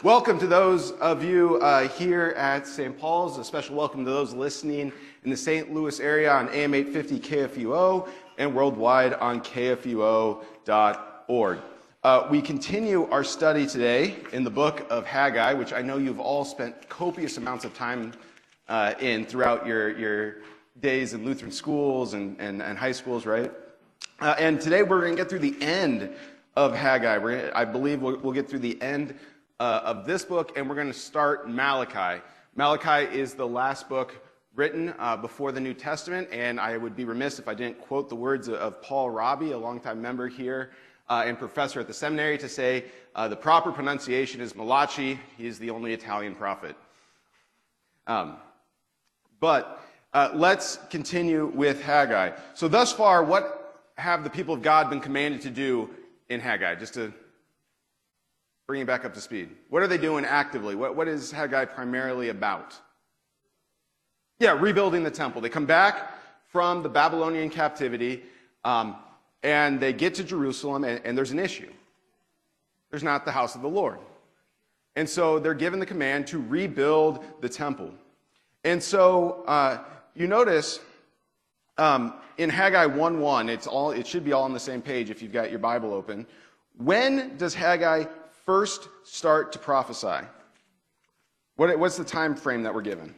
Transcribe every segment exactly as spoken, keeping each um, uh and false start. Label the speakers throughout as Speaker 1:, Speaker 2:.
Speaker 1: welcome to those of you uh, here at Saint Paul's. A special welcome to those listening in the Saint Louis area on A M eight fifty K F U O and worldwide on K F U O dot org. Uh, we continue our study today in the book of Haggai, which I know you've all spent copious amounts of time uh, in throughout your, your days in Lutheran schools and, and, and high schools, right? Uh, and today we're going to get through the end of Haggai. We're gonna, I believe we'll, we'll get through the end uh, of this book, and we're going to start Malachi. Malachi is the last book written uh, before the New Testament, and I would be remiss if I didn't quote the words of, of Paul Robbie, a longtime member here uh, and professor at the seminary, to say uh, the proper pronunciation is Malachi. He is the only Italian prophet. Um, but uh, let's continue with Haggai. So thus far, what have the people of God been commanded to do in Haggai? Just to bring you back up to speed. What are they doing actively? What, what is Haggai primarily about? Yeah, rebuilding the temple. They come back from the Babylonian captivity, um, and they get to Jerusalem, and, and there's an issue. There's not the house of the Lord. And so they're given the command to rebuild the temple. And so uh, you notice um, in Haggai one one, it's all, it should be all on the same page if you've got your Bible open. When does Haggai first start to prophesy? What, what's the time frame that we're given?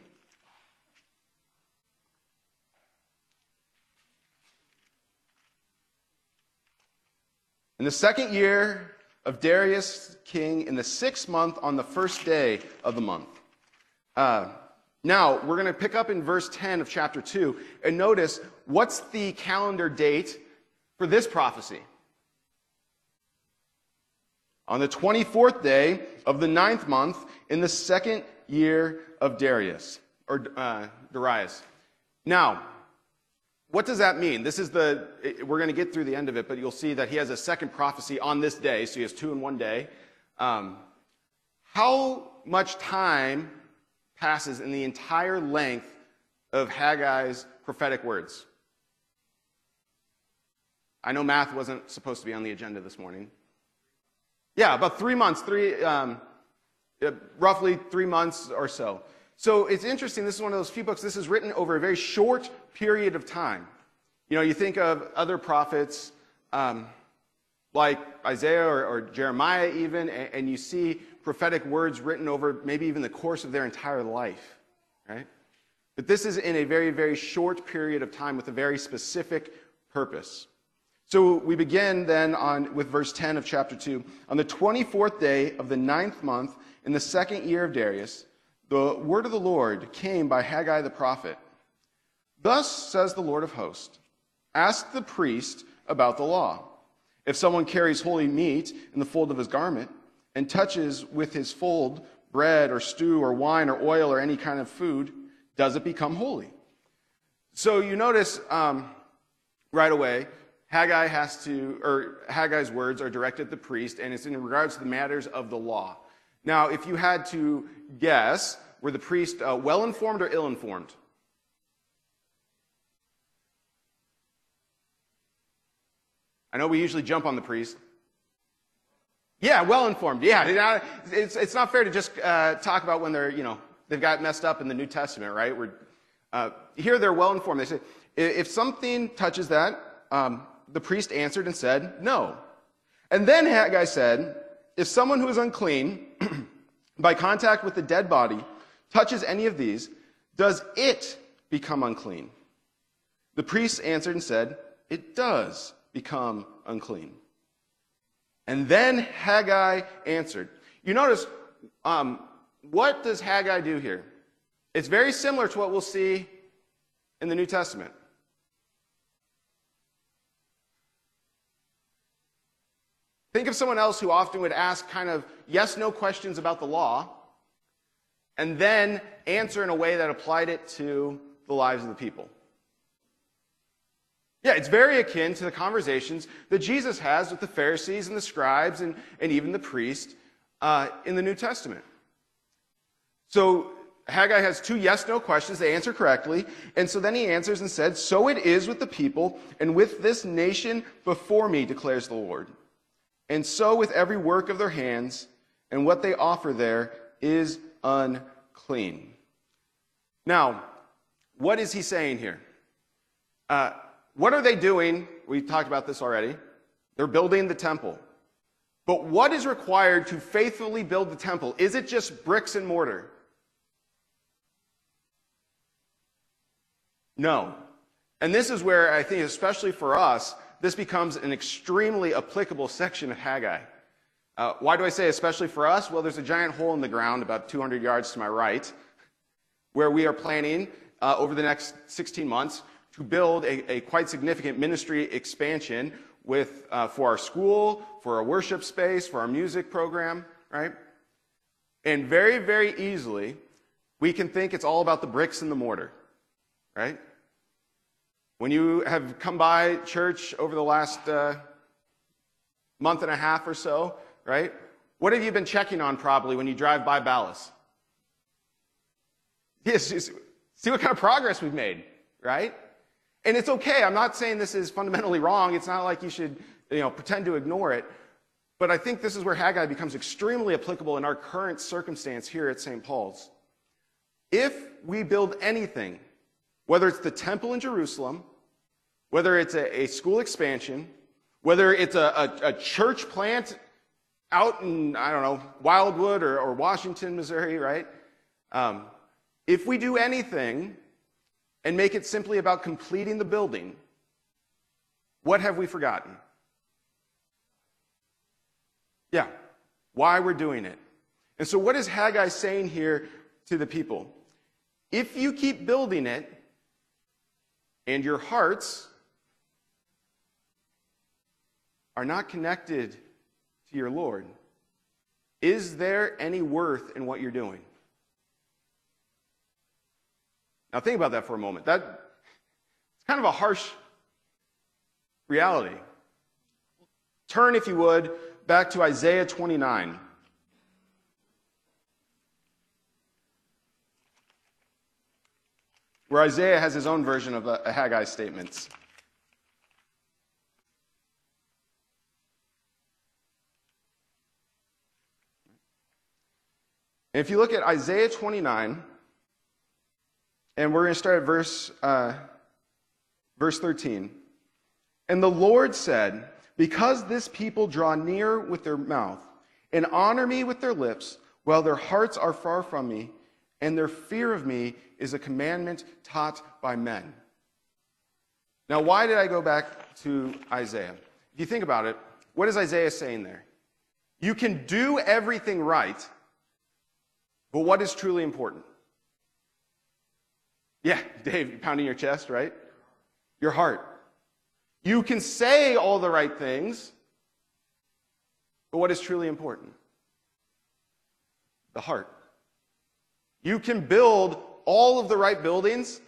Speaker 1: In the second year of Darius king, in the sixth month, on the first day of the month. Uh, now, we're going to pick up in verse ten of chapter two, and notice, what's the calendar date for this prophecy? On the twenty-fourth day of the ninth month, in the second year of Darius, or uh, Darius. Now, what does that mean? This is the, we're going to get through the end of it, but you'll see that he has a second prophecy on this day, so he has two in one day. Um, how much time passes in the entire length of Haggai's prophetic words? I know math wasn't supposed to be on the agenda this morning. Yeah, about three months, three, um, roughly three months or so. So it's interesting, this is one of those few books, this is written over a very short period of time. You know, you think of other prophets um, like Isaiah or, or Jeremiah even, and, and you see prophetic words written over maybe even the course of their entire life, right? But this is in a very, very short period of time with a very specific purpose. So we begin then on with verse ten of chapter two. On the twenty-fourth day of the ninth month, in the second year of Darius, the word of the Lord came by Haggai the prophet. Thus says the Lord of hosts, ask the priest about the law. If someone carries holy meat in the fold of his garment and touches with his fold bread or stew or wine or oil or any kind of food, does it become holy? So you notice um, right away, Haggai has to, or Haggai's words are directed at the priest, and it's in regards to the matters of the law. Now, if you had to guess, were the priest uh, well-informed or ill-informed? I know we usually jump on the priest. Yeah, well-informed. Yeah, it's it's not fair to just uh, talk about when they're, you know, they've got messed up in the New Testament, right? We're, uh, here they're well-informed. They say, if something touches that, um, the priest answered and said, no. And then Haggai said, if someone who is unclean by contact with the dead body touches any of these, does it become unclean? The priest answered and said, it does become unclean. And then Haggai answered. You notice, um, what does Haggai do here? It's very similar to what we'll see in the New Testament. Think of someone else who often would ask kind of yes-no questions about the law and then answer in a way that applied it to the lives of the people. Yeah, it's very akin to the conversations that Jesus has with the Pharisees and the scribes and, and even the priest uh, in the New Testament. So Haggai has two yes-no questions. They answer correctly. And so then he answers and said, so it is with the people and with this nation before me, declares the Lord. And so with every work of their hands, and what they offer there is unclean. Now, what is he saying here? Uh, what are they doing? We talked about this already. They're building the temple. But what is required to faithfully build the temple? Is it just bricks and mortar? No. And this is where I think, especially for us, this becomes an extremely applicable section of Haggai. Uh, why do I say especially for us? Well, there's a giant hole in the ground about two hundred yards to my right where we are planning uh, over the next sixteen months to build a, a quite significant ministry expansion with uh, for our school, for our worship space, for our music program, right? And very, very easily, we can think it's all about the bricks and the mortar, right? When you have come by church over the last uh, month and a half or so, right? What have you been checking on probably when you drive by Ballas? Yes, just see what kind of progress we've made, right? And it's okay. I'm not saying this is fundamentally wrong. It's not like you should, you know, pretend to ignore it. But I think this is where Haggai becomes extremely applicable in our current circumstance here at Saint Paul's. If we build anything, whether it's the temple in Jerusalem, whether it's a, a school expansion, whether it's a, a, a church plant out in, I don't know, Wildwood or, or Washington, Missouri, right? Um, if we do anything and make it simply about completing the building, what have we forgotten? Yeah, why we're doing it. And so what is Haggai saying here to the people? If you keep building it, and your hearts are not connected to your Lord, is there any worth in what you're doing? Now think about that for a moment. That, it's kind of a harsh reality. Turn, if you would, back to Isaiah twenty-nine. Where Isaiah has his own version of a Haggai statements. And if you look at Isaiah twenty-nine, and we're going to start at verse, uh, verse thirteen. And the Lord said, because this people draw near with their mouth and honor me with their lips, while their hearts are far from me, and their fear of me is a commandment taught by men. Now, why did I go back to Isaiah? If you think about it, what is Isaiah saying there? You can do everything right, but what is truly important? Yeah, Dave, you're pounding your chest, right? Your heart. You can say all the right things, but what is truly important? The heart. You can build all of the right buildings,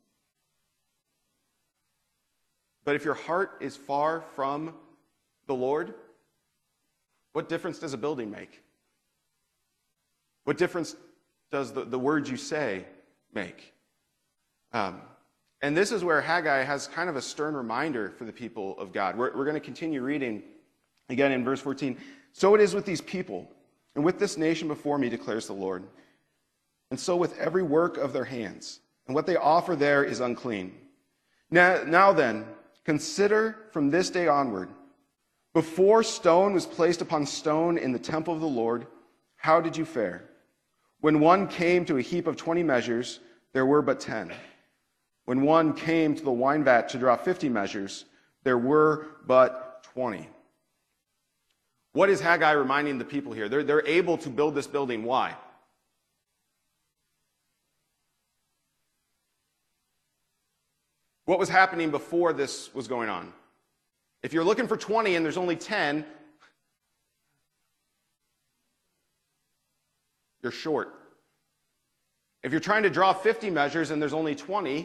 Speaker 1: but if your heart is far from the Lord, what difference does a building make? What difference does the, the words you say make? Um, and this is where Haggai has kind of a stern reminder for the people of God. We're, we're going to continue reading again in verse fourteen. So it is with these people, and with this nation before me, declares the Lord. And so with every work of their hands, and what they offer there is unclean. Now, now then, consider from this day onward, before stone was placed upon stone in the temple of the Lord, how did you fare? When one came to a heap of twenty measures, there were but ten. When one came to the wine vat to draw fifty measures, there were but twenty. What is Haggai reminding the people here? They're, they're able to build this building. Why? What was happening before this was going on? If you're looking for twenty and there's only ten, you're short. If you're trying to draw fifty measures and there's only twenty,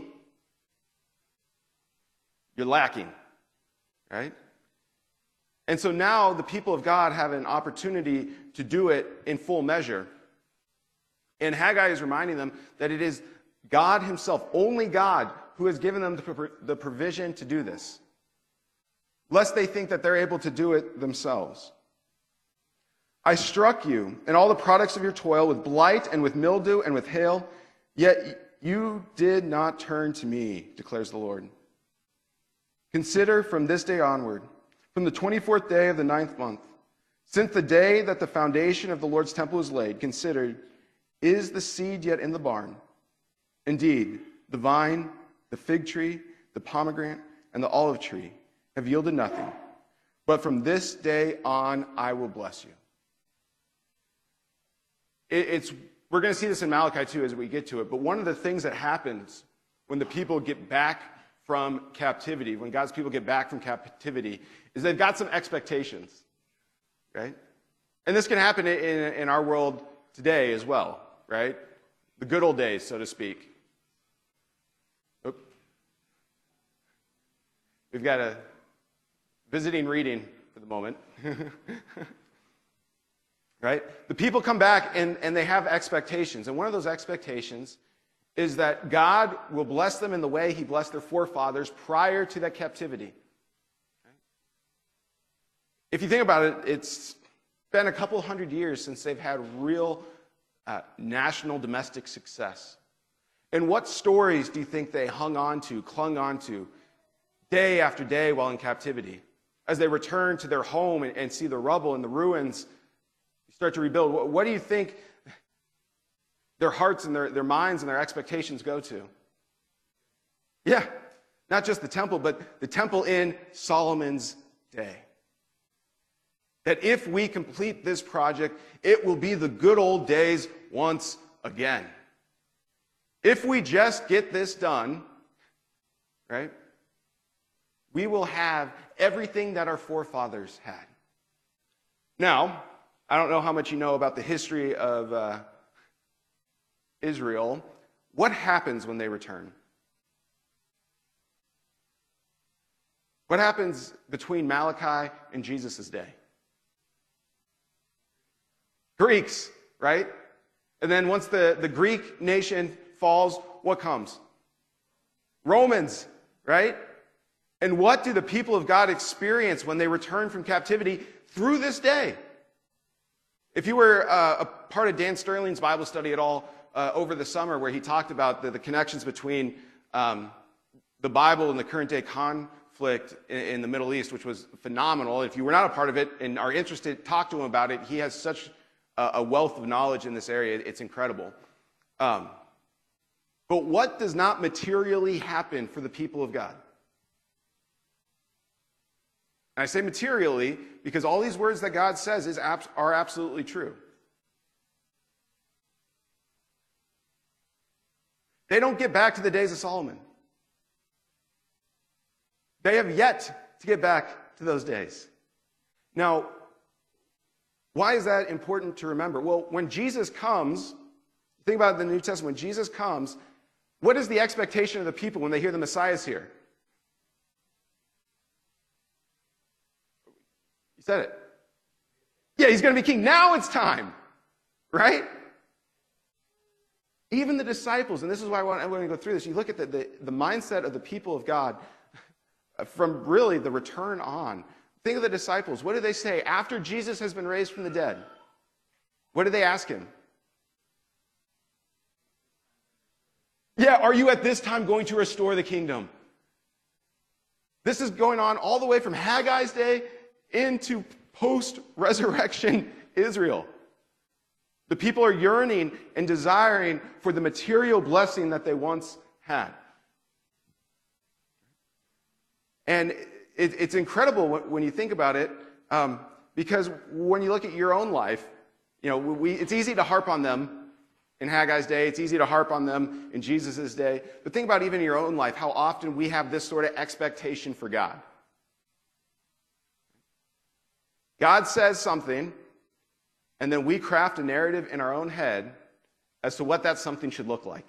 Speaker 1: you're lacking, right? And so now the people of God have an opportunity to do it in full measure. And Haggai is reminding them that it is God himself, only God, who has given them the provision to do this, lest they think that they're able to do it themselves. I struck you and all the products of your toil with blight and with mildew and with hail, yet you did not turn to me, declares the Lord. Consider from this day onward, from the twenty-fourth day of the ninth month, since the day that the foundation of the Lord's temple was laid, consider, is the seed yet in the barn? Indeed, the vine, the fig tree, the pomegranate, and the olive tree have yielded nothing. But from this day on, I will bless you. It, it's, we're going to see this in Malachi too as we get to it. But one of the things that happens when the people get back from captivity, when God's people get back from captivity, is they've got some expectations, right? And this can happen in, in our world today as well, right? The good old days, so to speak. Oop. We've got a visiting reading for the moment. Right? The people come back and, and they have expectations. And one of those expectations is that God will bless them in the way he blessed their forefathers prior to that captivity. If you think about it, it's been a couple hundred years since they've had real uh, national domestic success. And what stories do you think they hung on to, clung on to, day after day while in captivity? As they return to their home and, and see the rubble and the ruins, start to rebuild. What, what do you think their hearts and their, their minds and their expectations go to? Yeah, not just the temple, but the temple in Solomon's day. That if we complete this project, it will be the good old days once again. If we just get this done, right, we will have everything that our forefathers had. Now, I don't know how much you know about the history of uh, Israel. What happens when they return? What happens between Malachi and Jesus' day? Greeks, right? And then once the, the Greek nation falls, what comes? Romans, right? And what do the people of God experience when they return from captivity through this day? If you were uh, a part of Dan Sterling's Bible study at all uh, over the summer, where he talked about the, the connections between um, the Bible and the current day conflict in, in the Middle East, which was phenomenal. If you were not a part of it and are interested, talk to him about it. He has such a, a wealth of knowledge in this area. It's incredible. Um, but what does not materially happen for the people of God? And I say materially because all these words that God says is, are absolutely true. They don't get back to the days of Solomon. They have yet to get back to those days. Now, why is that important to remember? Well, when Jesus comes, think about the New Testament, when Jesus comes, what is the expectation of the people when they hear the Messiah is here? Said it. Yeah, he's going to be king. Now it's time, right? Even the disciples, and this is why I want, I want to go through this. You look at the, the, the mindset of the people of God from really the return on. Think of the disciples. What do they say after Jesus has been raised from the dead? What do they ask him? Yeah, are you at this time going to restore the kingdom? This is going on all the way from Haggai's day into post-resurrection Israel. The people are yearning and desiring for the material blessing that they once had. And it, it's incredible when you think about it, um, because when you look at your own life, you know, we, it's easy to harp on them in Haggai's day. It's easy to harp on them in Jesus' day. But think about even in your own life, how often we have this sort of expectation for God. God says something, and then we craft a narrative in our own head as to what that something should look like.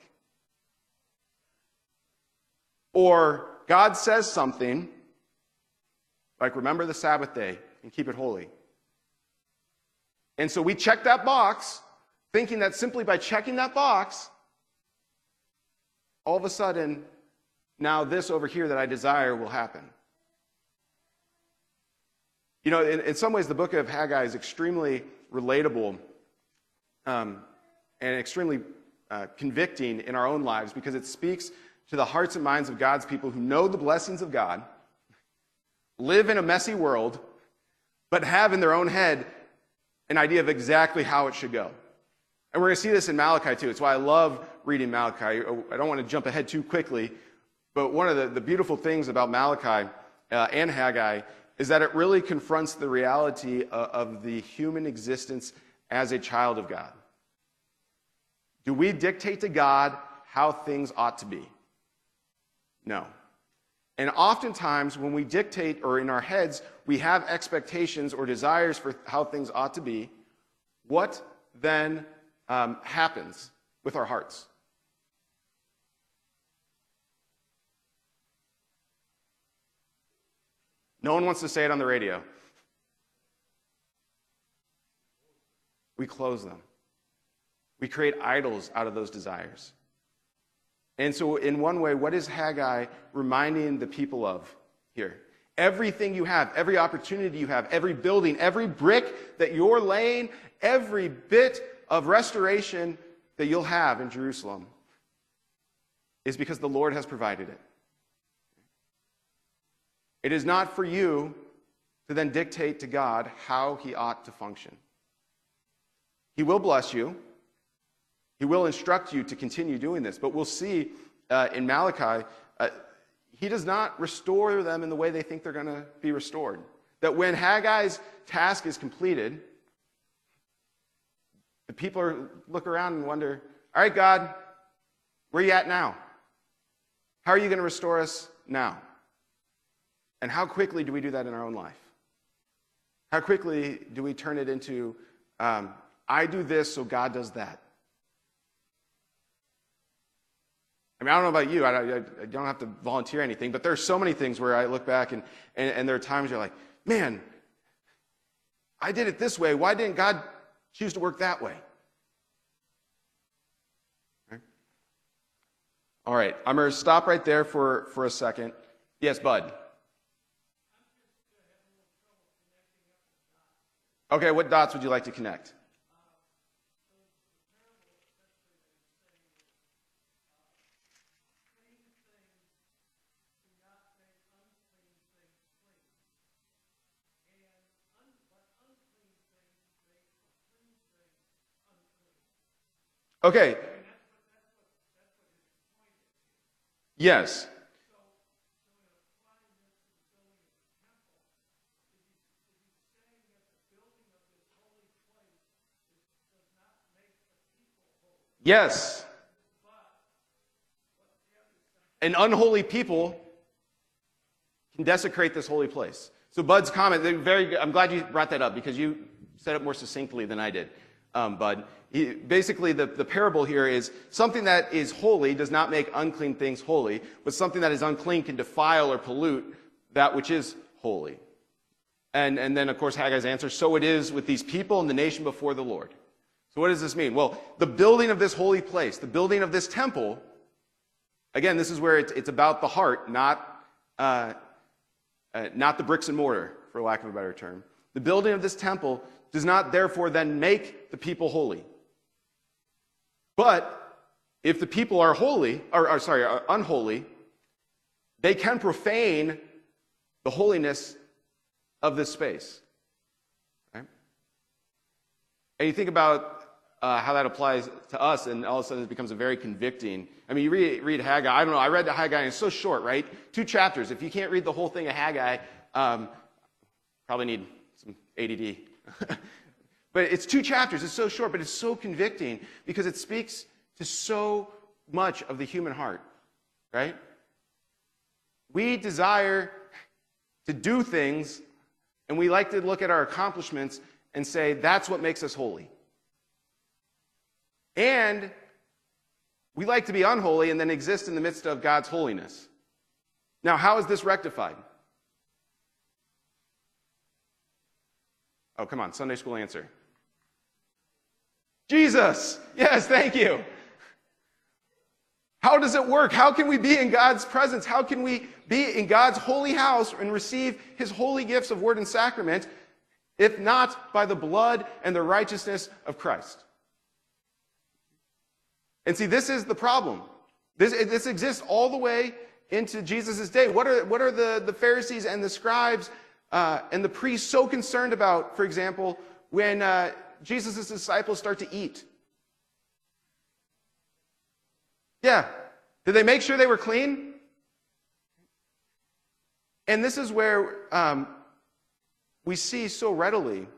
Speaker 1: Or God says something, like remember the Sabbath day and keep it holy. And so we check that box, thinking that simply by checking that box, all of a sudden, now this over here that I desire will happen. You know, in, in some ways, the book of Haggai is extremely relatable um, and extremely uh, convicting in our own lives because it speaks to the hearts and minds of God's people who know the blessings of God, live in a messy world, but have in their own head an idea of exactly how it should go. And we're going to see this in Malachi too. It's why I love reading Malachi. I don't want to jump ahead too quickly, but one of the, the beautiful things about Malachi uh, and Haggai is that it really confronts the reality of, of the human existence as a child of God. Do we dictate to God how things ought to be? No. And oftentimes when we dictate, or in our heads, we have expectations or desires for how things ought to be, what then um, happens with our hearts? No one wants to say it on the radio. We close them. We create idols out of those desires. And so in one way, what is Haggai reminding the people of here? Everything you have, every opportunity you have, every building, every brick that you're laying, every bit of restoration that you'll have in Jerusalem is because the Lord has provided it. It is not for you to then dictate to God how he ought to function. He will bless you. He will instruct you to continue doing this. But we'll see uh, in Malachi, uh, he does not restore them in the way they think they're going to be restored. That when Haggai's task is completed, the people are, look around and wonder, all right, God, where are you at now? How are you going to restore us now? And how quickly do we do that in our own life? How quickly do we turn it into, um, I do this, so God does that? I mean, I don't know about you. I, I, I don't have to volunteer anything, but there are so many things where I look back and, and, and there are times you're like, man, I did it this way. Why didn't God choose to work that way? Right? All right, I'm going to stop right there for, for a second. Yes, Bud. Okay, what dots would you like to connect? Okay. Yes. Yes. An unholy people can desecrate this holy place. So Bud's comment, they're very good. I'm glad you brought that up because you said it more succinctly than I did, um, Bud. He, basically, the, the parable here is something that is holy does not make unclean things holy, but something that is unclean can defile or pollute that which is holy. And, and then, of course, Haggai's answer, so it is with these people and the nation before the Lord. So what does this mean? Well, the building of this holy place, the building of this temple, again, this is where it's, it's about the heart, not, uh, uh, not the bricks and mortar, for lack of a better term. The building of this temple does not, therefore, then make the people holy. But if the people are holy, or, or sorry, are unholy, they can profane the holiness of this space. Right? And you think about uh, how that applies to us, and all of a sudden it becomes a very convicting. I mean, you read, read Haggai. I don't know. I read the Haggai, and it's so short, right? Two chapters. If you can't read the whole thing of Haggai, um, probably need some A D D. But it's two chapters. It's so short, but it's so convicting because it speaks to so much of the human heart, right? We desire to do things, and we like to look at our accomplishments and say, that's what makes us holy. And we like to be unholy and then exist in the midst of God's holiness. Now, how is this rectified? Oh, come on, Sunday school answer. Jesus! Yes, thank you. How does it work? How can we be in God's presence? How can we be in God's holy house and receive his holy gifts of word and sacrament if not by the blood and the righteousness of Christ. And see, this is the problem. This, this exists all the way into Jesus' day. What are, what are the, the Pharisees and the scribes uh, and the priests so concerned about, for example, when uh, Jesus' disciples start to eat? Yeah. Did they make sure they were clean? And this is where um, we see so readily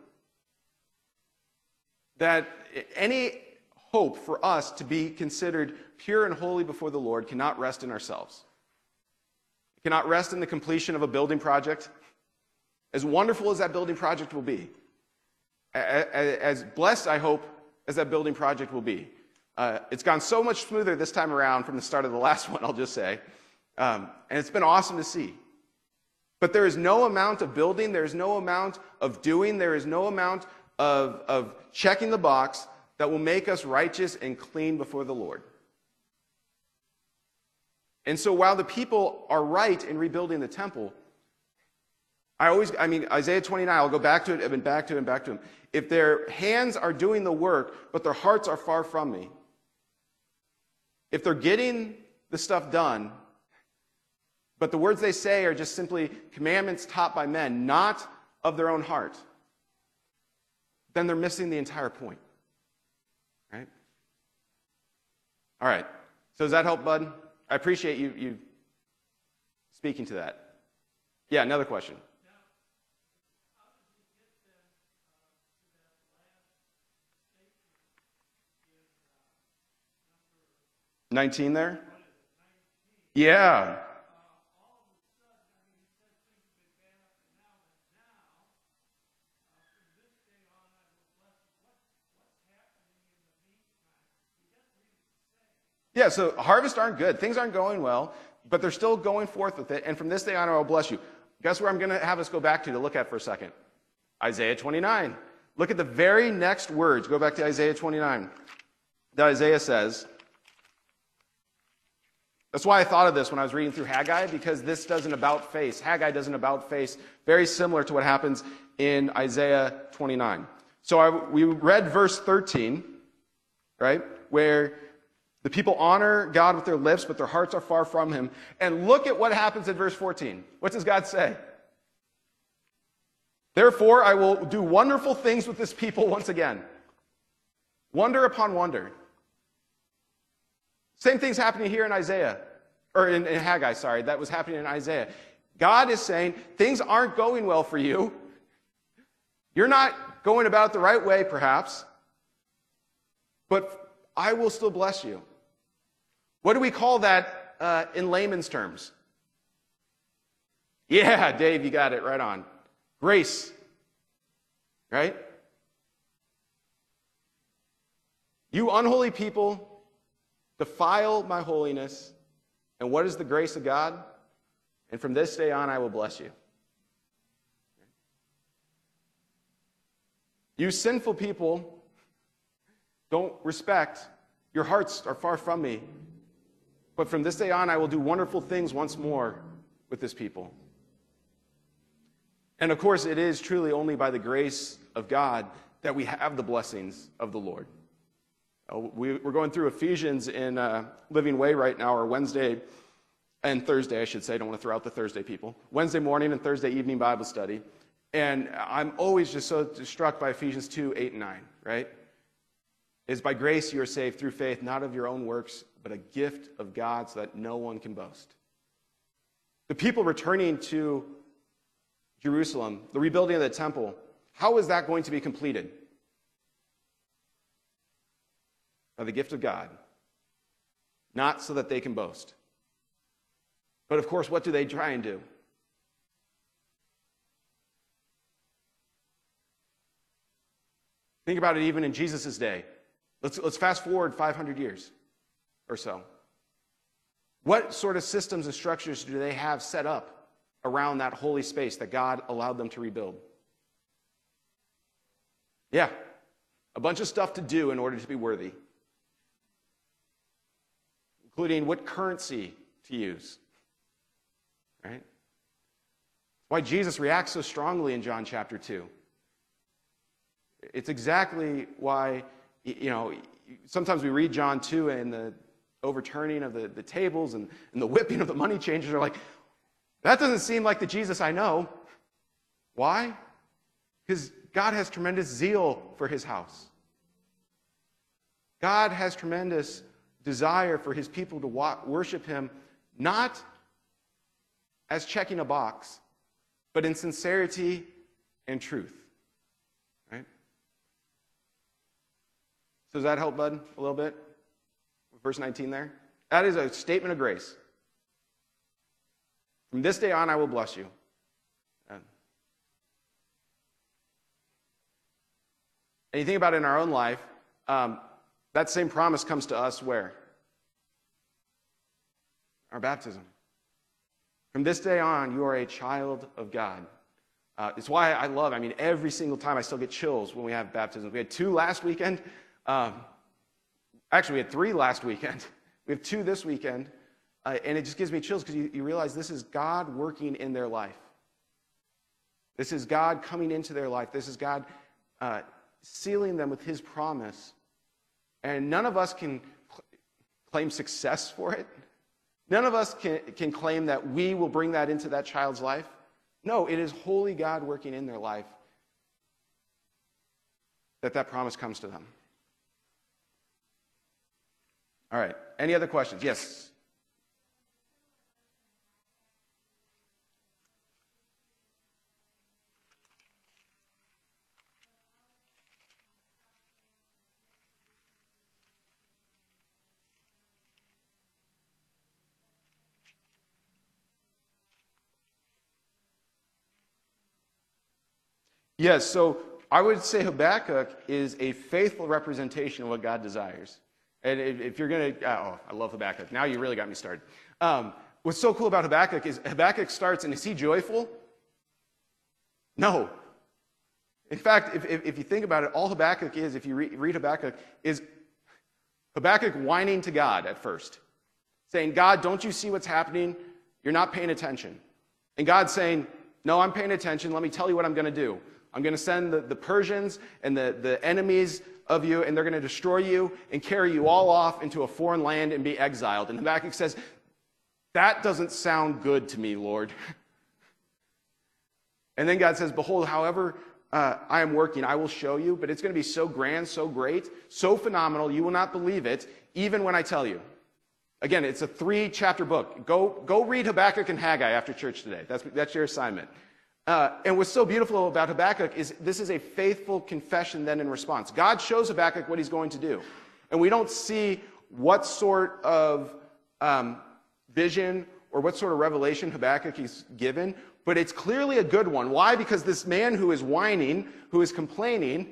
Speaker 1: that any hope for us to be considered pure and holy before the Lord cannot rest in ourselves. It cannot rest in the completion of a building project. As wonderful as that building project will be, as blessed, I hope, as that building project will be. Uh, it's gone so much smoother this time around from the start of the last one, I'll just say. Um, and it's been awesome to see. But there is no amount of building, there is no amount of doing, there is no amount of, of checking the box that will make us righteous and clean before the Lord. And so while the people are right in rebuilding the temple, I always, I mean, Isaiah twenty-nine, I'll go back to it, I've been back to it and back to it. If their hands are doing the work, but their hearts are far from me, if they're getting the stuff done, but the words they say are just simply commandments taught by men, not of their own heart, then they're missing the entire point. Right? All right. So does that help, bud? I appreciate you, you speaking to that. Yeah, another question. nineteen there? Yeah. Yeah, so harvests aren't good. Things aren't going well, but they're still going forth with it. And from this day on, I will bless you. Guess where I'm going to have us go back to to look at for a second? Isaiah twenty-nine. Look at the very next words. Go back to Isaiah twenty-nine. That Isaiah says. That's why I thought of this when I was reading through Haggai, because this does an about face. Haggai does an about face very similar to what happens in Isaiah twenty-nine. So I, we read verse thirteen, right, where the people honor God with their lips, but their hearts are far from him. And look at what happens in verse fourteen. What does God say? Therefore, I will do wonderful things with this people once again. Wonder upon wonder. Same thing's happening here in Isaiah, or in, in Haggai, sorry. That was happening in Isaiah. God is saying, things aren't going well for you. You're not going about it the right way, perhaps, but I will still bless you. What do we call that uh, in layman's terms? Yeah, Dave, you got it right on. Grace. Right? You unholy people defile my holiness. And what is the grace of God? And from this day on, I will bless you. You sinful people don't respect. Your hearts are far from me. But from this day on, I will do wonderful things once more with this people. And of course, it is truly only by the grace of God that we have the blessings of the Lord. We're going through Ephesians in uh, Living Way right now, or Wednesday and Thursday, I should say. I don't want to throw out the Thursday people. Wednesday morning and Thursday evening Bible study. And I'm always just so struck by Ephesians two, eight, and nine, right? Is by grace you are saved through faith, not of your own works, but a gift of God so that no one can boast. The people returning to Jerusalem, the rebuilding of the temple, how is that going to be completed? By the gift of God. Not so that they can boast. But of course, what do they try and do? Think about it even in Jesus' day. Let's, let's fast forward five hundred years or so. What sort of systems and structures do they have set up around that holy space that God allowed them to rebuild? Yeah, a bunch of stuff to do in order to be worthy, including what currency to use. Right? Why Jesus reacts so strongly in John chapter two. It's exactly why, you know, sometimes we read John two and the overturning of the, the tables and, and the whipping of the money changers are like, that doesn't seem like the Jesus I know. Why? Because God has tremendous zeal for his house. God has tremendous desire for his people to wa- worship him, not as checking a box, but in sincerity and truth. Right? So does that help, bud, a little bit? Verse nineteen there. That is a statement of grace. From this day on, I will bless you. And you think about it in our own life, um, that same promise comes to us where? Our baptism. From this day on, you are a child of God. Uh, it's why I love, I mean, every single time I still get chills when we have baptisms. We had two last weekend. Um, actually, we had three last weekend. We have two this weekend. Uh, and it just gives me chills because you, you realize this is God working in their life. This is God coming into their life. This is God uh, sealing them with his promise. And none of us can cl- claim success for it. None of us can, can claim that we will bring that into that child's life. No, it is holy God working in their life that that promise comes to them. All right. Any other questions? Yes. Yes, so I would say Habakkuk is a faithful representation of what God desires. And if you're going to, oh, I love Habakkuk. Now you really got me started. Um, what's so cool about Habakkuk is Habakkuk starts, and is he joyful? No. In fact, if, if, if you think about it, all Habakkuk is, if you re- read Habakkuk, is Habakkuk whining to God at first, saying, God, don't you see what's happening? You're not paying attention. And God's saying, no, I'm paying attention. Let me tell you what I'm going to do. I'm going to send the, the Persians and the, the enemies of you, and they're going to destroy you and carry you all off into a foreign land and be exiled. And Habakkuk says, that doesn't sound good to me, Lord. And then God says, behold, however uh, I am working, I will show you, but it's going to be so grand, so great, so phenomenal, you will not believe it, even when I tell you. Again, it's a three-chapter book. Go, go read Habakkuk and Haggai after church today. That's, that's your assignment. Uh, and what's so beautiful about Habakkuk is this is a faithful confession then in response. God shows Habakkuk what he's going to do. And we don't see what sort of um, vision or what sort of revelation Habakkuk is given, but it's clearly a good one. Why? Because this man who is whining, who is complaining,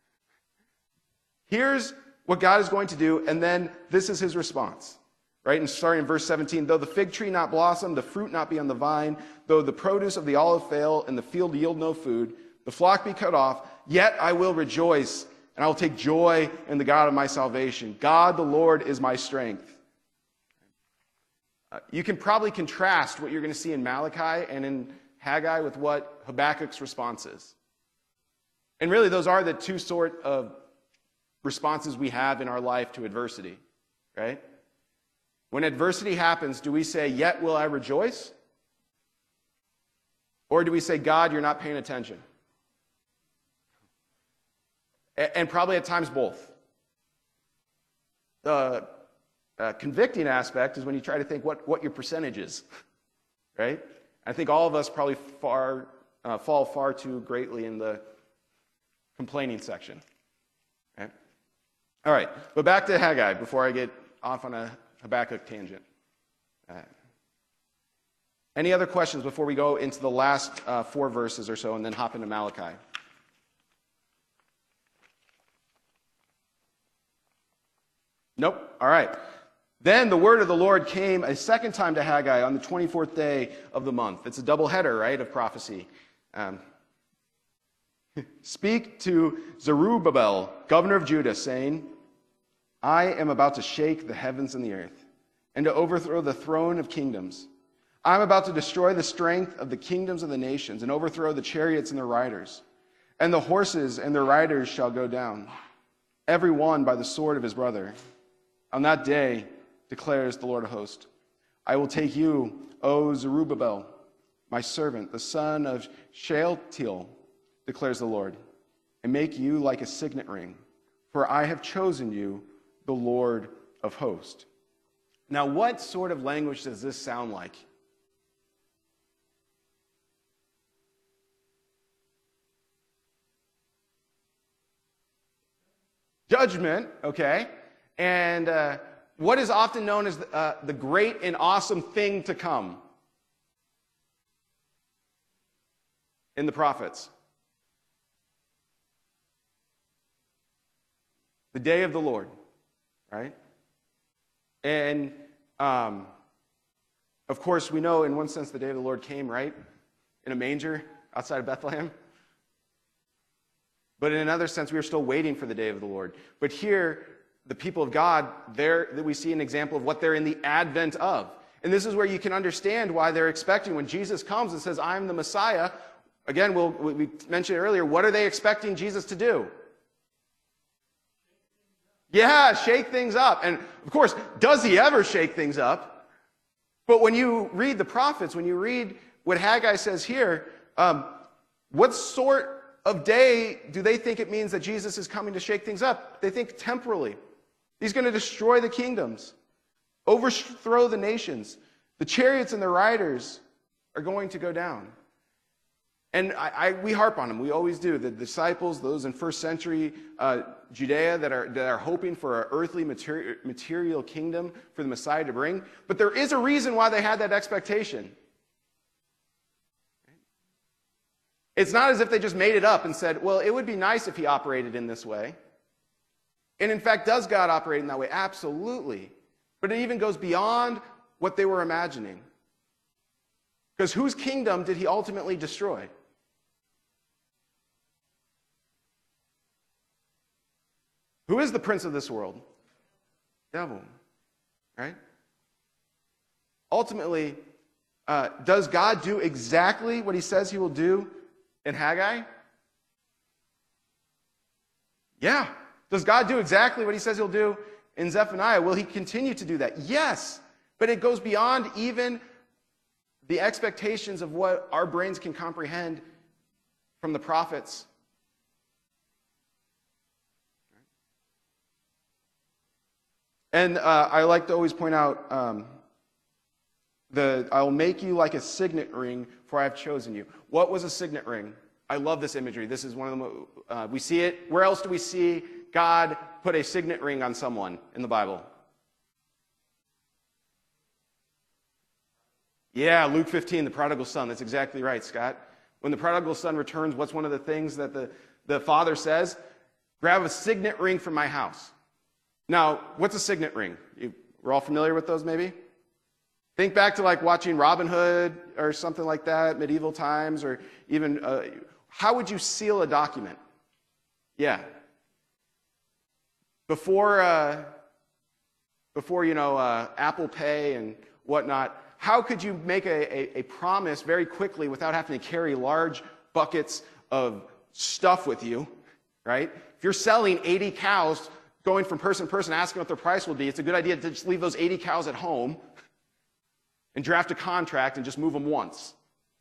Speaker 1: hears what God is going to do, and then this is his response. Right, and starting in verse seventeen, though the fig tree not blossom, the fruit not be on the vine, though the produce of the olive fail, and the field yield no food, the flock be cut off, yet I will rejoice, and I will take joy in the God of my salvation. God the Lord is my strength. Uh, you can probably contrast what you're going to see in Malachi and in Haggai with what Habakkuk's response is. And really, those are the two sort of responses we have in our life to adversity, right? When adversity happens, do we say, yet will I rejoice? Or do we say, God, you're not paying attention? And probably at times both. The uh, convicting aspect is when you try to think what, what your percentage is, right? I think all of us probably far, uh, fall far too greatly in the complaining section. Right? All right, but back to Haggai before I get off on a Habakkuk tangent. Uh, any other questions before we go into the last uh, four verses or so and then hop into Malachi? Nope. All right. Then the word of the Lord came a second time to Haggai on the twenty-fourth day of the month. It's a double header, right, of prophecy. Um, Speak to Zerubbabel, governor of Judah, saying, I am about to shake the heavens and the earth, and to overthrow the throne of kingdoms. I am about to destroy the strength of the kingdoms of the nations, and overthrow the chariots and their riders. and the horses and their riders shall go down, every one by the sword of his brother. On that day, declares the Lord of hosts, I will take you, O Zerubbabel, my servant, the son of Shealtiel, declares the Lord, and make you like a signet ring, for I have chosen you, the Lord of hosts. Now, what sort of language does this sound like? Judgment, okay. And uh, what is often known as the, uh, the great and awesome thing to come in the prophets? The day of the Lord, right? And, um, of course, we know in one sense the day of the Lord came, right? In a manger outside of Bethlehem. But in another sense, we are still waiting for the day of the Lord. But here, the people of God, there that we see an example of what they're in the advent of. And this is where you can understand why they're expecting when Jesus comes and says, I'm the Messiah. Again, we'll, we mentioned earlier, what are they expecting Jesus to do? Yeah, shake things up. And of course, does he ever shake things up? But when you read the prophets, when you read what Haggai says here, um, what sort of day do they think it means that Jesus is coming to shake things up? They think temporally. He's going to destroy the kingdoms, overthrow the nations. The chariots and the riders are going to go down. And I, I, we harp on them. We always do. The disciples, those in first century uh, Judea that are, that are hoping for an earthly material, material kingdom for the Messiah to bring. But there is a reason why they had that expectation. It's not as if they just made it up and said, well, it would be nice if he operated in this way. And in fact, does God operate in that way? Absolutely. But it even goes beyond what they were imagining. Because whose kingdom did he ultimately destroy? Who is the prince of this world? Devil. Right? Ultimately, uh, does God do exactly what he says he will do in Haggai? Yeah. Does God do exactly what he says he'll do in Zephaniah? Will he continue to do that? Yes. But it goes beyond even the expectations of what our brains can comprehend from the prophets. And uh, I like to always point out, um, the I will make you like a signet ring, for I have chosen you. What was a signet ring? I love this imagery. This is one of the, uh, we see it. Where else do we see God put a signet ring on someone in the Bible? Yeah, Luke fifteen, the prodigal son. That's exactly right, Scott. When the prodigal son returns, what's one of the things that the, the father says? Grab a signet ring from my house. Now, what's a signet ring? You, we're all familiar with those, maybe? Think back to like watching Robin Hood or something like that, medieval times, or even, uh, how would you seal a document? Yeah. Before, uh, before you know, uh, Apple Pay and whatnot, how could you make a, a, a promise very quickly without having to carry large buckets of stuff with you, right? If you're selling eighty cows, going from person to person, asking what their price will be, it's a good idea to just leave those eighty cows at home and draft a contract and just move them once.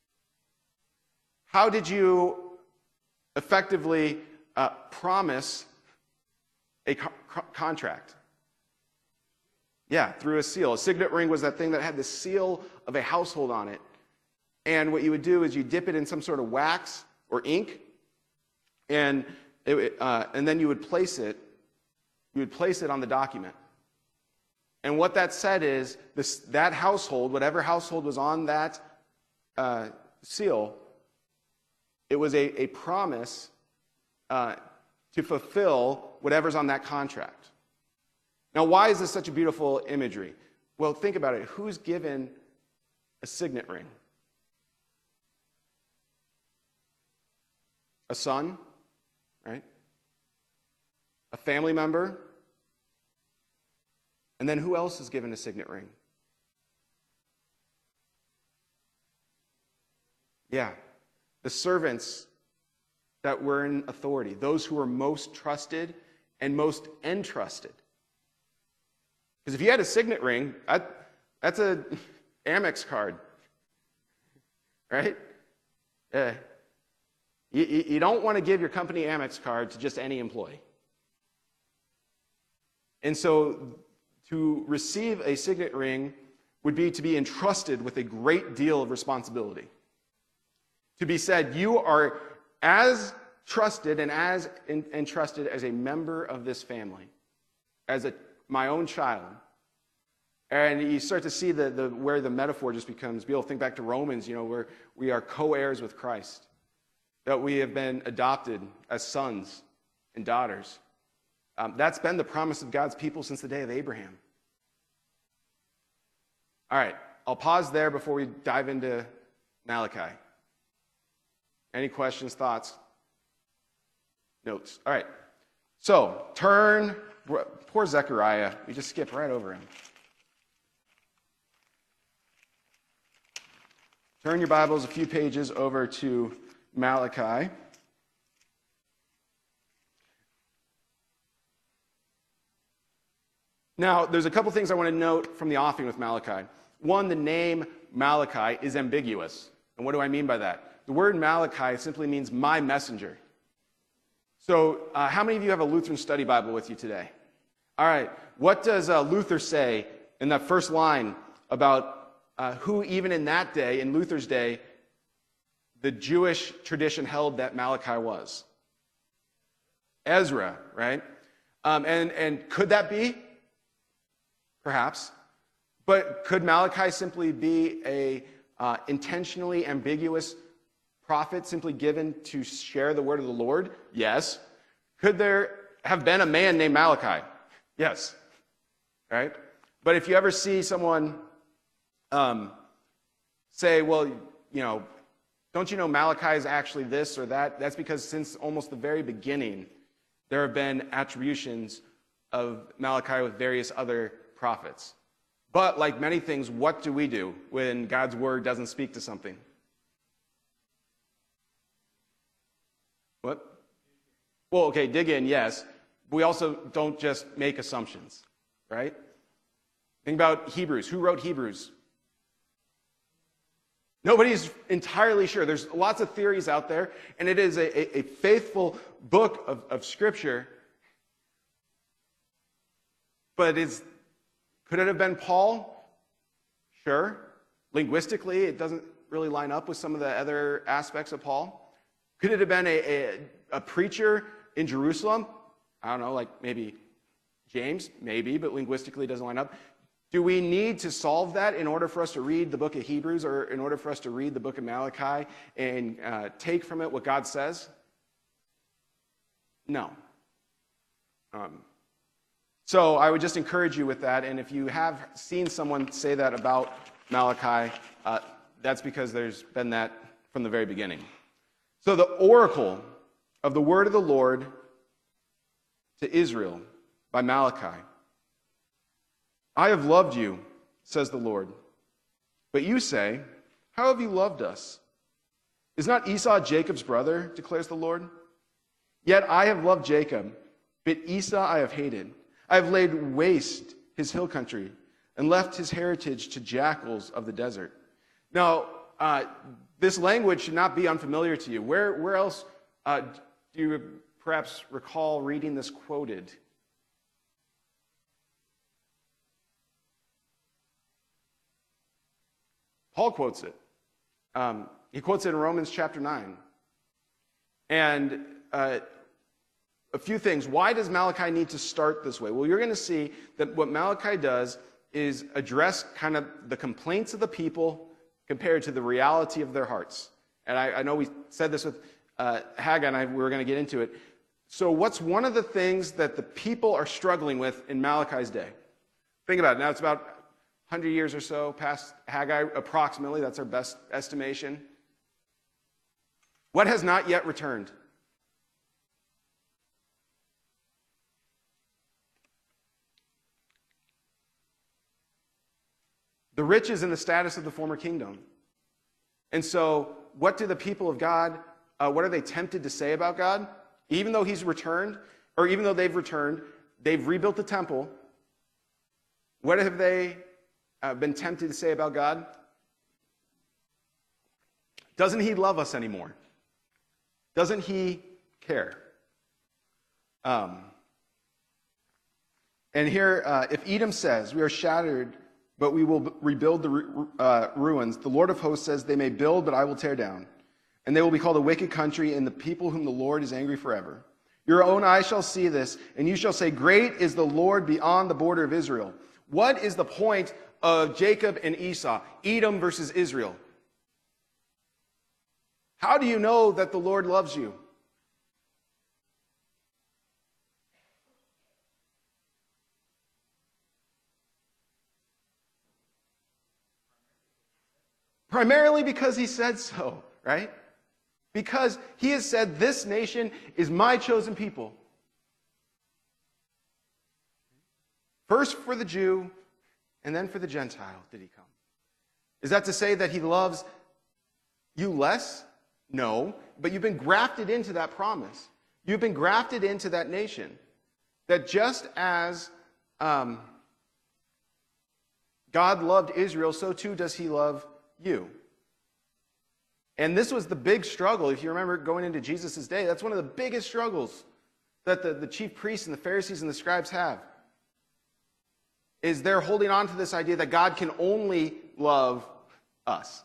Speaker 1: How did you effectively uh, promise a co- co- contract? Yeah, through a seal. A signet ring was that thing that had the seal of a household on it. And what you would do is you dip it in some sort of wax or ink, and it, uh, and then you would place it. You would place it on the document. And what that said is this, that household, whatever household was on that uh, seal, it was a, a promise uh, to fulfill whatever's on that contract. Now, why is this such a beautiful imagery? Well, think about it. Who's given a signet ring? A son, right? A family member. And then who else is given a signet ring? Yeah, the servants that were in authority, those who were most trusted and most entrusted. Because if you had a signet ring, that, that's a Amex card, right? Uh, you, you don't want to give your company Amex card to just any employee. And so to receive a signet ring would be to be entrusted with a great deal of responsibility. To be said, you are as trusted and as entrusted as a member of this family, as a, my own child. And you start to see the, the, where the metaphor just becomes, be able to think back to Romans, you know, where we are co-heirs with Christ, that we have been adopted as sons and daughters. Um, that's been the promise of God's people since the day of Abraham. All right, I'll pause there before we dive into Malachi. Any questions, thoughts, notes? All right, so turn, poor Zechariah, we just skip right over him. Turn your Bibles a few pages over to Malachi. Now, there's a couple things I want to note from the offing with Malachi. One, the name Malachi is ambiguous. And what do I mean by that? The word Malachi simply means my messenger. So uh, how many of you have a Lutheran study Bible with you today? All right. What does uh, Luther say in that first line about uh, who even in that day, in Luther's day, the Jewish tradition held that Malachi was? Ezra, right? Um, and, and could that be? Perhaps. But could Malachi simply be a uh, intentionally ambiguous prophet simply given to share the word of the Lord? Yes. Could there have been a man named Malachi? Yes. Right? But if you ever see someone um, say, well, you know, don't you know Malachi is actually this or that? That's because since almost the very beginning, there have been attributions of Malachi with various other prophets. But like many things, what do we do when God's word doesn't speak to something? What? Well, okay, dig in, yes. But we also don't just make assumptions, right? Think about Hebrews. Who wrote Hebrews? Nobody's entirely sure. There's lots of theories out there, and it is a, a, a faithful book of, of Scripture. But is, could it have been Paul? Sure. Linguistically, it doesn't really line up with some of the other aspects of Paul. Could it have been a, a, a preacher in Jerusalem? I don't know, like maybe James? Maybe, but linguistically it doesn't line up. Do we need to solve that in order for us to read the book of Hebrews or in order for us to read the book of Malachi and uh, take from it what God says? No. Um, so I would just encourage you with that, and if you have seen someone say that about Malachi, uh, that's because there's been that from the very beginning. So the oracle of the word of the Lord to Israel by Malachi. I have loved you, says the Lord. But you say, how have you loved us? Is not Esau Jacob's brother, declares the Lord? Yet I have loved Jacob, but Esau I have hated. I have laid waste his hill country and left his heritage to jackals of the desert. Now, uh, this language should not be unfamiliar to you. Where, where else uh, do you perhaps recall reading this quoted? Paul quotes it. Um, he quotes it in Romans chapter nine. And uh, a few things. Why does Malachi need to start this way? Well, you're going to see that what Malachi does is address kind of the complaints of the people compared to the reality of their hearts. And I, I know we said this with uh, Haggai, and I, we were going to get into it. So what's one of the things that the people are struggling with in Malachi's day? Think about it. Now it's about one hundred years or so past Haggai, approximately. That's our best estimation. What has not yet returned? The riches and the status of the former kingdom. And so, what do the people of God uh, what are they tempted to say about God? Even though he's returned, or even though they've returned, they've rebuilt the temple, what have they uh, been tempted to say about God? Doesn't he love us anymore? Doesn't he care? Um, and here, uh, if Edom says, we are shattered, but we will rebuild the ru- uh, ruins, the Lord of hosts says, they may build, but I will tear down. And they will be called a wicked country, and the people whom the Lord is angry forever. Your own eyes shall see this, and you shall say, great is the Lord beyond the border of Israel. What is the point of Jacob and Esau, Edom versus Israel? How do you know that the Lord loves you? Primarily because he said so, right? Because he has said, this nation is my chosen people. First for the Jew, and then for the Gentile did he come. Is that to say that he loves you less? No, but you've been grafted into that promise. You've been grafted into that nation. That just as um, God loved Israel, so too does he love you. And this was the big struggle. If you remember going into Jesus' day, that's one of the biggest struggles that the, the chief priests and the Pharisees and the scribes have. Is they're holding on to this idea that God can only love us.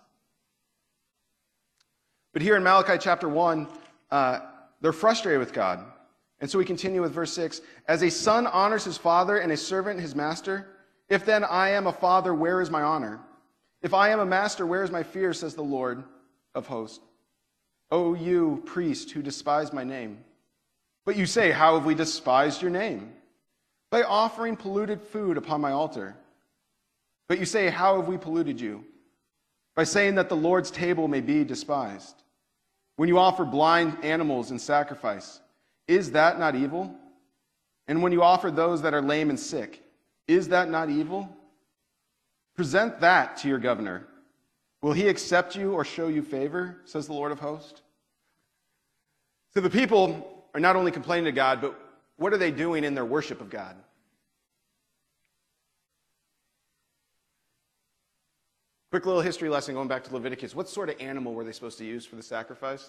Speaker 1: But here in Malachi chapter one, uh, they're frustrated with God. And so we continue with verse six. As a son honors his father and a servant his master, if then I am a father, where is my honor? If I am a master, where is my fear, says the Lord of hosts. O you priest who despise my name. But you say, how have we despised your name? By offering polluted food upon my altar. But you say, how have we polluted you? By saying that the Lord's table may be despised. When you offer blind animals in sacrifice, is that not evil? And when you offer those that are lame and sick, is that not evil? Present that to your governor. Will he accept you or show you favor, says the Lord of hosts? So the people are not only complaining to God, but what are they doing in their worship of God? Quick little history lesson going back to Leviticus. What sort of animal were they supposed to use for the sacrifice?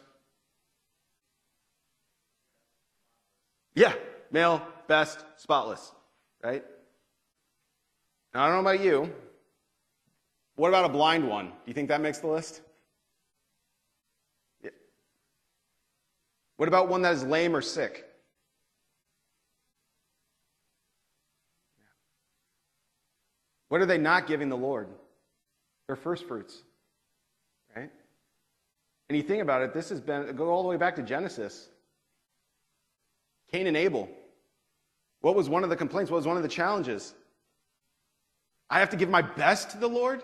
Speaker 1: Yeah, male, best, spotless, right? Now, I don't know about you. What about a blind one? Do you think that makes the list? Yeah. What about one that is lame or sick? What are they not giving the Lord? Their first fruits, right? And you think about it, this has been, go all the way back to Genesis. Cain and Abel. What was one of the complaints? What was one of the challenges? I have to give my best to the Lord?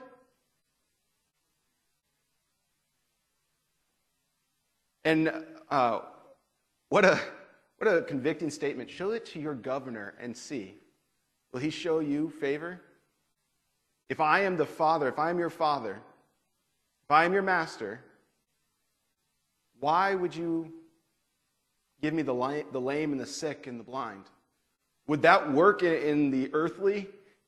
Speaker 1: And uh, what a what a convicting statement. Show it to your governor and see. Will he show you favor? If I am the father, if I am your father, if I am your master, why would you give me the lame, the lame and the sick and the blind? Would that work in, in the earthly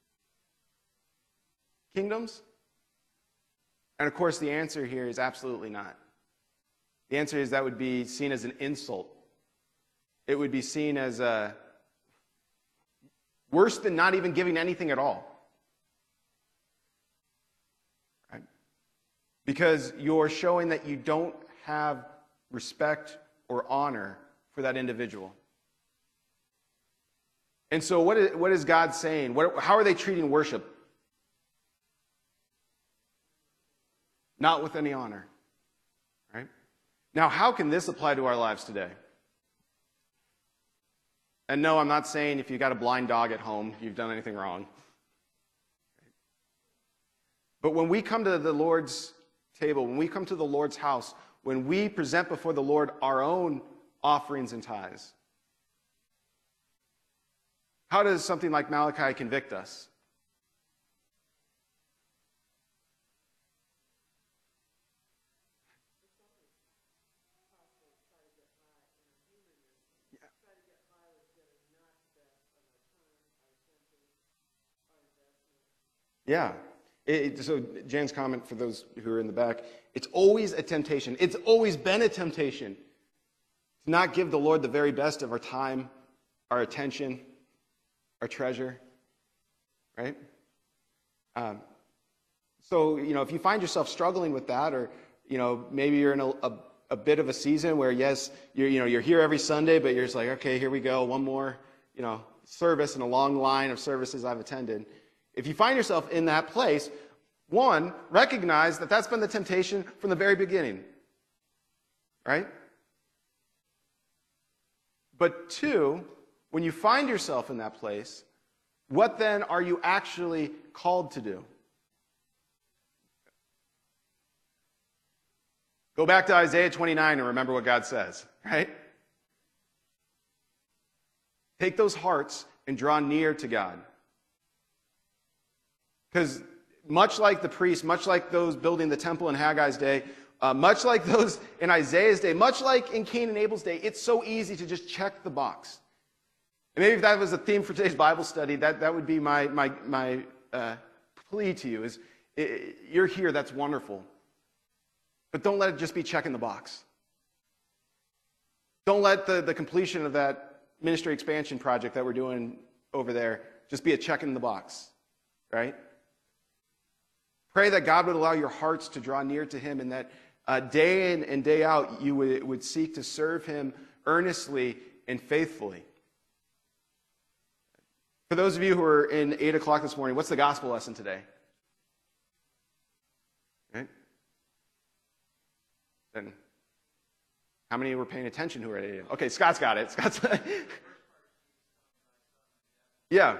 Speaker 1: kingdoms? And of course, the answer here is absolutely not. The answer is that would be seen as an insult. It would be seen as a, worse than not even giving anything at all. Right? Because you're showing that you don't have respect or honor for that individual. And so what is, what is God saying? What, how are they treating worship? Not with any honor. Right? Now, how can this apply to our lives today? And no, I'm not saying if you've got a blind dog at home, you've done anything wrong. But when we come to the Lord's table, when we come to the Lord's house, when we present before the Lord our own offerings and tithes, how does something like Malachi convict us? Yeah. It, it- so Jan's comment, for those who are in the back, it's always a temptation. It's always been a temptation to not give the Lord the very best of our time, our attention, our treasure, right? Um, so, you know, if you find yourself struggling with that, or, you know, maybe you're in a, a, a bit of a season where, yes, you're, you know, you're here every Sunday, but you're just like, okay, here we go, one more, you know, service in a long line of services I've attended. If you find yourself in that place, one, recognize that that's been the temptation from the very beginning, right? But two, when you find yourself in that place, what then are you actually called to do? Go back to Isaiah twenty-nine and remember what God says, right? Take those hearts and draw near to God. Because much like the priests, much like those building the temple in Haggai's day, uh, much like those in Isaiah's day, much like in Cain and Abel's day, it's so easy to just check the box. And maybe if that was a theme for today's Bible study, that, that would be my, my, my uh, plea to you, is it, you're here, that's wonderful. But don't let it just be checking the box. Don't let the, the completion of that ministry expansion project that we're doing over there just be a check in the box, right? Pray that God would allow your hearts to draw near to Him, and that uh, day in and day out you would, would seek to serve Him earnestly and faithfully. For those of you who are in eight o'clock this morning, what's the gospel lesson today? Right? Then, how many were paying attention who were at eight? Okay, Scott's got it. Scott's yeah.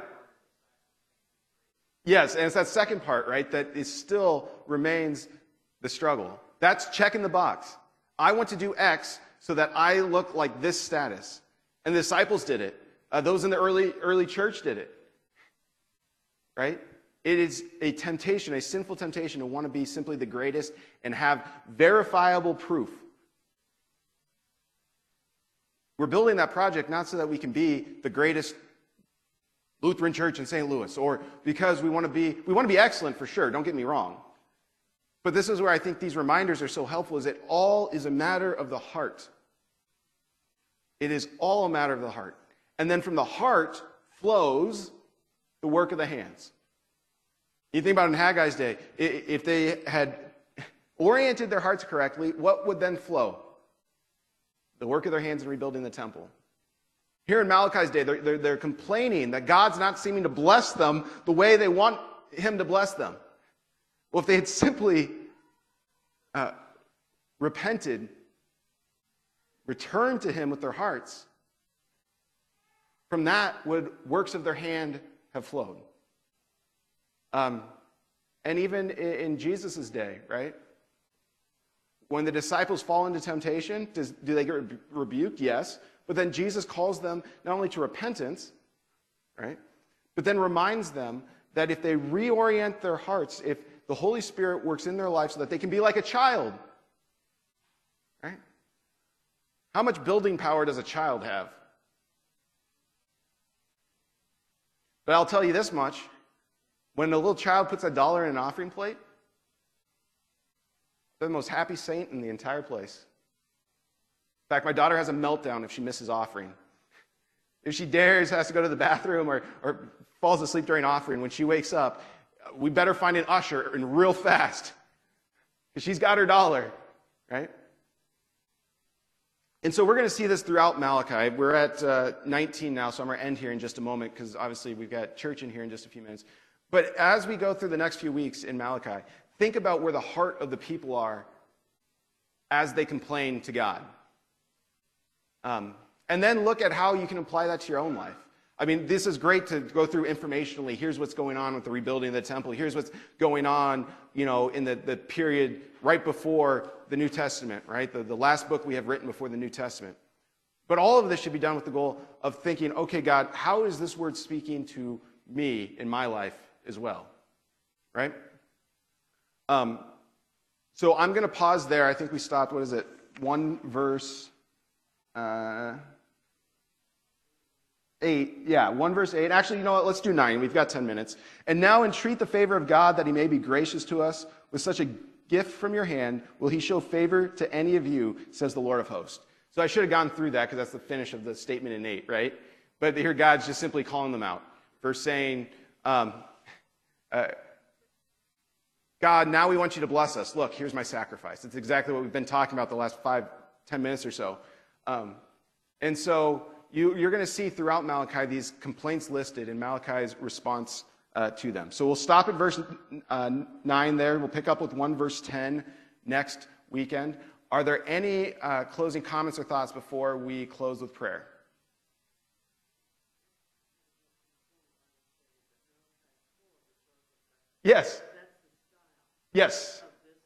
Speaker 1: Yes, and it's that second part, right, that it still remains the struggle. That's checking the box. I want to do X so that I look like this status. And the disciples did it. Uh, those in the early early church did it. Right? It is a temptation, a sinful temptation, to want to be simply the greatest and have verifiable proof. We're building that project not so that we can be the greatest Lutheran church in Saint Louis, or because we want to be, we want to be excellent for sure, don't get me wrong. But this is where I think these reminders are so helpful, is that all is a matter of the heart. It is all a matter of the heart. And then from the heart flows the work of the hands. You think about in Haggai's day, if they had oriented their hearts correctly, what would then flow? The work of their hands in rebuilding the temple. Here in Malachi's day, they're, they're, they're complaining that God's not seeming to bless them the way they want Him to bless them. Well, if they had simply uh, repented, returned to Him with their hearts, from that would works of their hand have flowed. Um, and even in, in Jesus' day, right? When the disciples fall into temptation, does, do they get rebuked? Yes. But then Jesus calls them not only to repentance, right? But then reminds them that if they reorient their hearts, if the Holy Spirit works in their life so that they can be like a child, right? How much building power does a child have? But I'll tell you this much. When a little child puts a dollar in an offering plate, they're the most happy saint in the entire place. In fact, my daughter has a meltdown if she misses offering. If she dares, has to go to the bathroom, or, or falls asleep during offering, when she wakes up, we better find an usher and real fast, because she's got her dollar, right? And so we're going to see this throughout Malachi. We're at uh, nineteen now, so I'm going to end here in just a moment, because obviously we've got church in here in just a few minutes. But as we go through the next few weeks in Malachi, think about where the heart of the people are as they complain to God. Um, and then look at how you can apply that to your own life. I mean, this is great to go through informationally. Here's what's going on with the rebuilding of the temple. Here's what's going on, you know, in the, the period right before the New Testament, right? The, the last book we have written before the New Testament. But all of this should be done with the goal of thinking, okay, God, how is this word speaking to me in my life as well, right? Um, so I'm going to pause there. I think we stopped, what is it, one verse uh, eight. Yeah, one verse eight. Actually, you know what? Let's do nine. We've got ten minutes. And now entreat the favor of God that he may be gracious to us. With such a gift from your hand, will he show favor to any of you, says the Lord of hosts. So I should have gone through that because that's the finish of the statement in eight, right? But here God's just simply calling them out for saying, um, uh, God, now we want you to bless us. Look, here's my sacrifice. It's exactly what we've been talking about the last five, ten minutes or so. Um, and so you, you're going to see throughout Malachi these complaints listed in Malachi's response uh, to them. So we'll stop at verse uh, nine there. We'll pick up with one verse ten next weekend. Are there any uh, closing comments or thoughts before we close with prayer? Yes. Yes.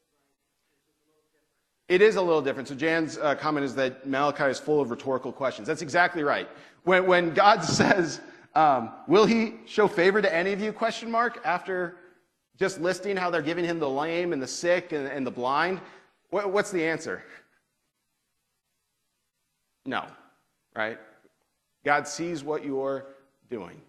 Speaker 1: It is a little different. So Jan's uh, comment is that Malachi is full of rhetorical questions. That's exactly right. When, when God says, um, will he show favor to any of you, question mark, after just listing how they're giving him the lame and the sick and, and the blind, what, what's the answer? No, right? God sees what you're doing.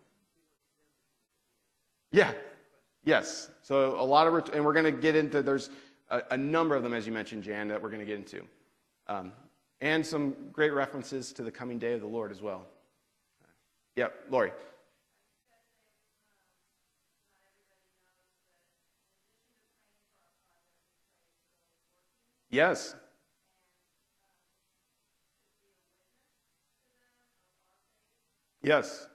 Speaker 1: Yeah. Yes. So a lot of, and we're going to get into, there's a, a number of them, as you mentioned, Jan, that we're going to get into. Um, and some great references to the coming day of the Lord as well. Yep, Lori. Yes. Yes.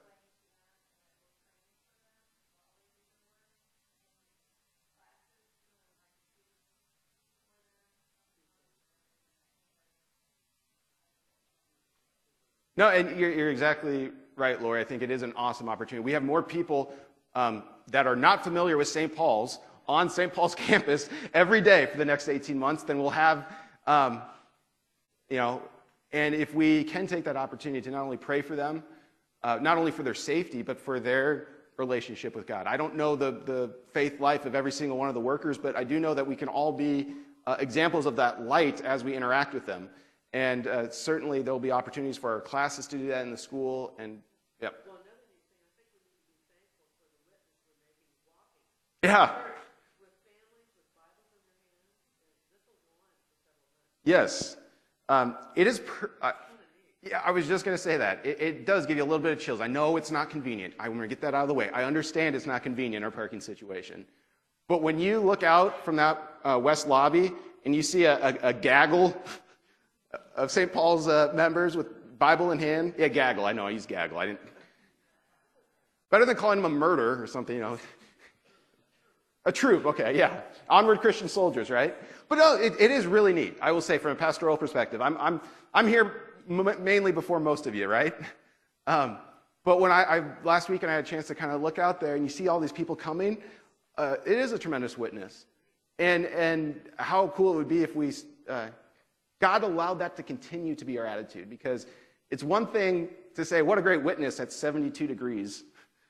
Speaker 1: No, and you're, you're exactly right, Lori. I think it is an awesome opportunity. We have more people um, that are not familiar with Saint Paul's on Saint Paul's campus every day for the next eighteen months than we'll have, um, you know, and if we can take that opportunity to not only pray for them, uh, not only for their safety, but for their relationship with God. I don't know the, the faith life of every single one of the workers, but I do know that we can all be uh, examples of that light as we interact with them. And uh, certainly there will be opportunities for our classes to do that in the school. And yep. Well, another thing, I think we need to be thankful for the witness we're making walking. Yeah. With families, with Bibles in their hands, this will go on for several months. Yes. Um, it is. Per, uh, yeah, I was just going to say that. It, it does give you a little bit of chills. I know it's not convenient. I want to get that out of the way. I understand it's not convenient, our parking situation. But when you look out from that uh, west lobby and you see a, a, a gaggle of Saint Paul's uh, members with Bible in hand. Yeah, gaggle. I know, I use gaggle. I didn't. Better than calling them a murder or something, you know. A troop, okay, yeah. Onward Christian soldiers, right? But no, it, it is really neat, I will say, from a pastoral perspective. I'm, I'm, I'm here m- mainly before most of you, right? Um, but when I, I, last weekend I had a chance to kind of look out there and you see all these people coming, uh, it is a tremendous witness. And, and how cool it would be if we... Uh, God allowed that to continue to be our attitude, because it's one thing to say, what a great witness at seventy-two degrees.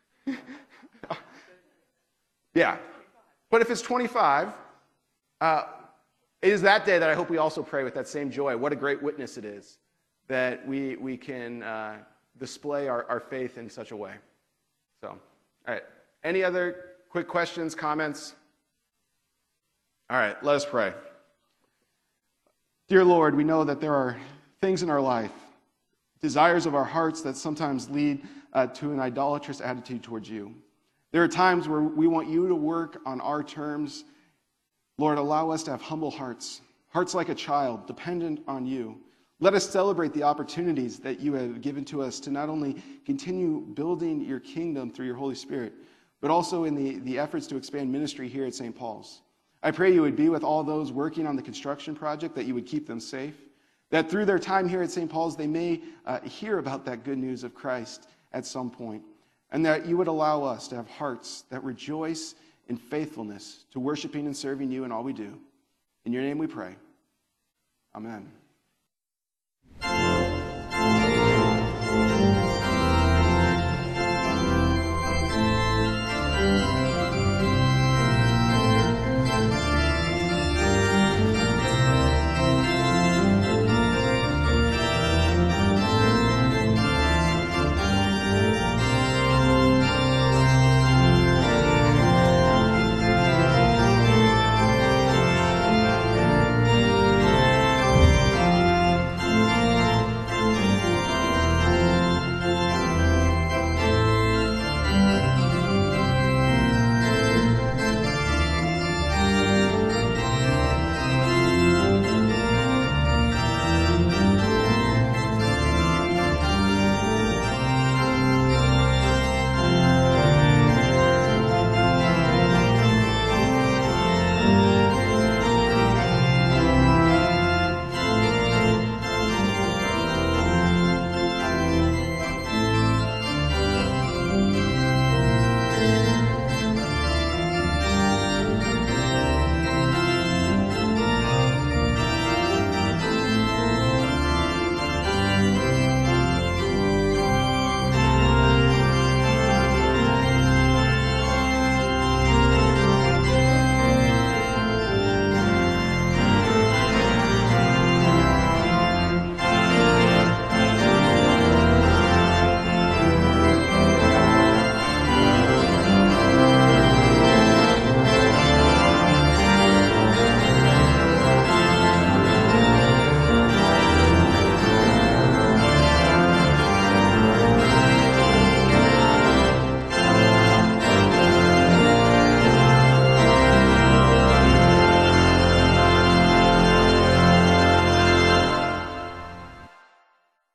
Speaker 1: Yeah. But if it's twenty-five, uh, it is that day that I hope we also pray with that same joy. What a great witness it is that we, we can uh, display our, our faith in such a way. So, all right. Any other quick questions, comments? All right, let us pray. Dear Lord, we know that there are things in our life, desires of our hearts that sometimes lead uh, to an idolatrous attitude towards you. There are times where we want you to work on our terms. Lord, allow us to have humble hearts, hearts like a child, dependent on you. Let us celebrate the opportunities that you have given to us to not only continue building your kingdom through your Holy Spirit, but also in the, the efforts to expand ministry here at Saint Paul's. I pray you would be with all those working on the construction project, that you would keep them safe, that through their time here at Saint Paul's, they may uh, hear about that good news of Christ at some point, and that you would allow us to have hearts that rejoice in faithfulness to worshiping and serving you in all we do. In your name we pray. Amen.